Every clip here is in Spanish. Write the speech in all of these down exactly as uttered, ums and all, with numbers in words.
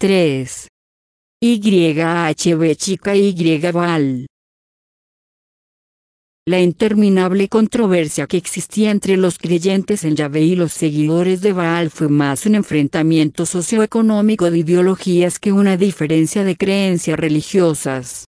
tres. Y H B chica Y Baal. La interminable controversia que existía entre los creyentes en Yahvé y los seguidores de Baal fue más un enfrentamiento socioeconómico de ideologías que una diferencia de creencias religiosas.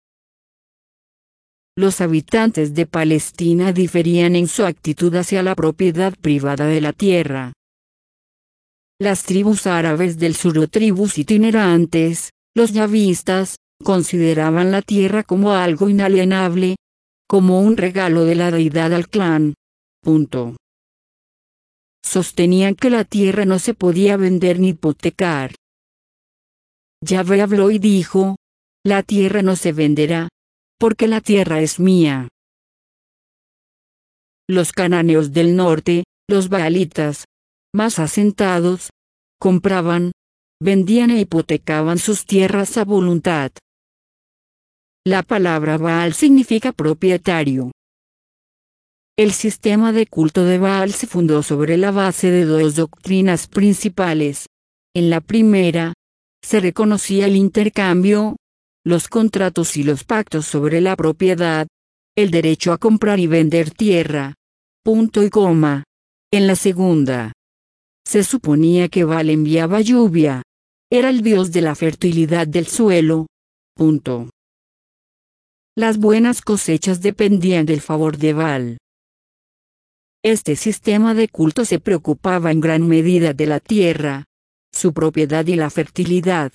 Los habitantes de Palestina diferían en su actitud hacia la propiedad privada de la tierra. Las tribus árabes del sur o tribus itinerantes, los yavistas, consideraban la tierra como algo inalienable, como un regalo de la deidad al clan. Punto. Sostenían que la tierra no se podía vender ni hipotecar. Yahvé habló y dijo: la tierra no se venderá, porque la tierra es mía. Los cananeos del norte, los baalitas, más asentados, compraban, vendían e hipotecaban sus tierras a voluntad. La palabra Baal significa propietario. El sistema de culto de Baal se fundó sobre la base de dos doctrinas principales. En la primera, se reconocía el intercambio, los contratos y los pactos sobre la propiedad, el derecho a comprar y vender tierra. Punto y coma. En la segunda, se suponía que Baal enviaba lluvia. Era el dios de la fertilidad del suelo. Punto. Las buenas cosechas dependían del favor de Baal. Este sistema de culto se preocupaba en gran medida de la tierra, su propiedad y la fertilidad.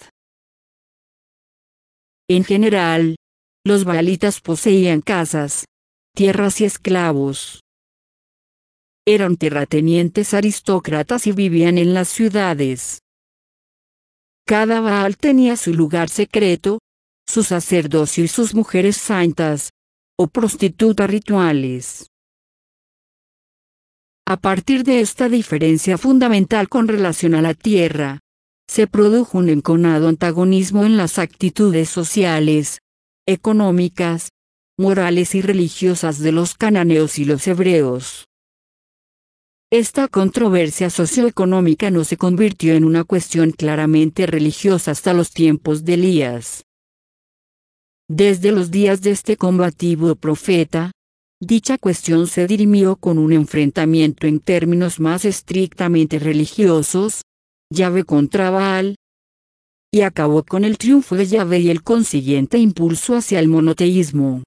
En general, los baalitas poseían casas, tierras y esclavos. Eran terratenientes aristócratas y vivían en las ciudades. Cada Baal tenía su lugar secreto, su sacerdocio y sus mujeres santas, o prostitutas rituales. A partir de esta diferencia fundamental con relación a la tierra, se produjo un enconado antagonismo en las actitudes sociales, económicas, morales y religiosas de los cananeos y los hebreos. Esta controversia socioeconómica no se convirtió en una cuestión claramente religiosa hasta los tiempos de Elías. Desde los días de este combativo profeta, dicha cuestión se dirimió con un enfrentamiento en términos más estrictamente religiosos, Yahvé contra Baal, y acabó con el triunfo de Yahvé y el consiguiente impulso hacia el monoteísmo.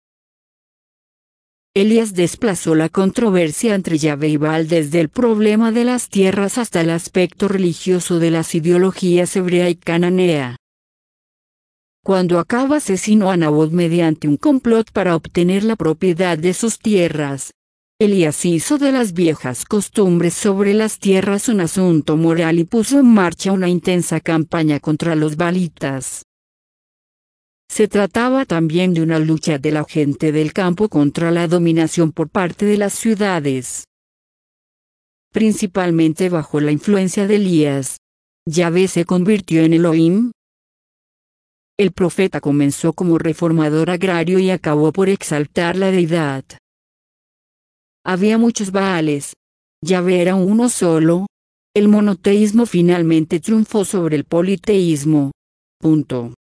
Elías desplazó la controversia entre Yahvé y Baal desde el problema de las tierras hasta el aspecto religioso de las ideologías hebrea y cananea. Cuando Acab asesinó a Nabot mediante un complot para obtener la propiedad de sus tierras, Elías hizo de las viejas costumbres sobre las tierras un asunto moral y puso en marcha una intensa campaña contra los baalitas. Se trataba también de una lucha de la gente del campo contra la dominación por parte de las ciudades. Principalmente bajo la influencia de Elías, Yahvé se convirtió en Elohim. El profeta comenzó como reformador agrario y acabó por exaltar la deidad. Había muchos Baales, Yahvé era uno solo. El monoteísmo finalmente triunfó sobre el politeísmo. Punto.